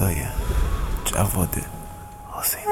صدای جواد حسینی.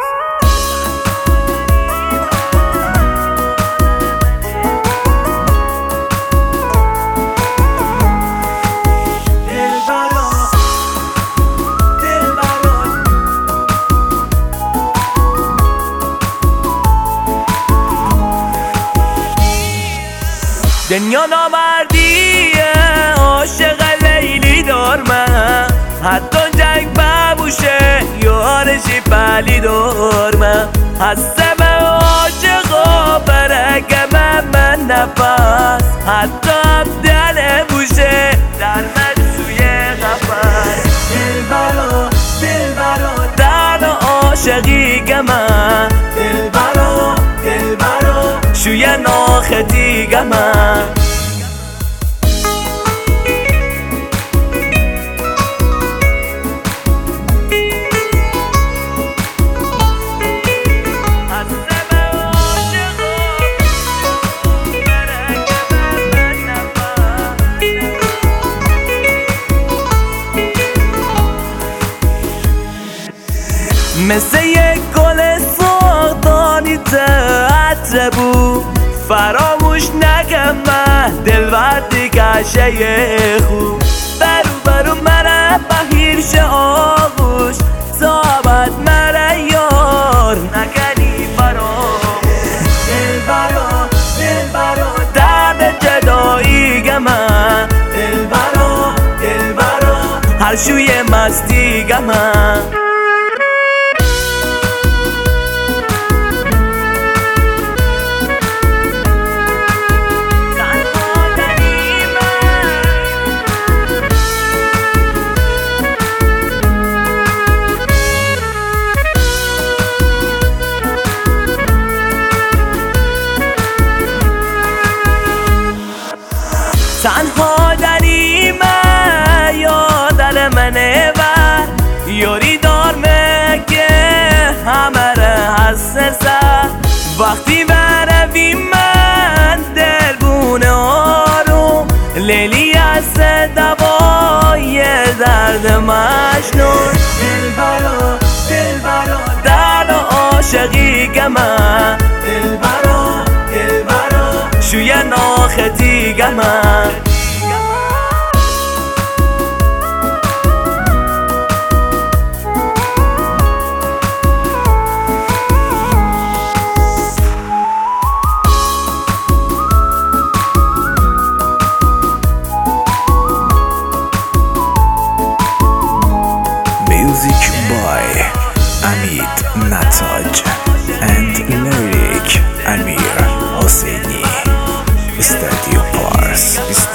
دنیا نامردیه عاشق لیلی دارمه، حتی جنگ ببوشه یارشی پلی دارمه. هستم عاشقا برگم من نفس، حتی هم دل بوشه در من سوی قفس. دلبرا دلبرا درد عاشقی گمه، دلبرا دلبرا شوی ناختی گمه. مثل یک گل ساختانی عطر بود، فراموش نکم من دلبر دیگه خوب. برو مره بهیر شه آغوش، صحبت مره یار نکنی فراموش. دلبرا درد جدایی گمه، دلبرا هر شوی مستی گمه. تنها دریمه یادر منه و یاری دارمه که همه ره حسسه. وقتی بروی من دلبونه آروم، لیلی از دوای درد مجنون. دلبرا درد عاشقی گمه، دلبرا شوی ناختی گمه. Music by Amit Nataj and lyric Amir Hosseini. Studio Pars.